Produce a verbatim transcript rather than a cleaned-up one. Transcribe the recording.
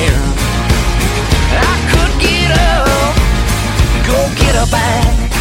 there. I could get up, go get her back.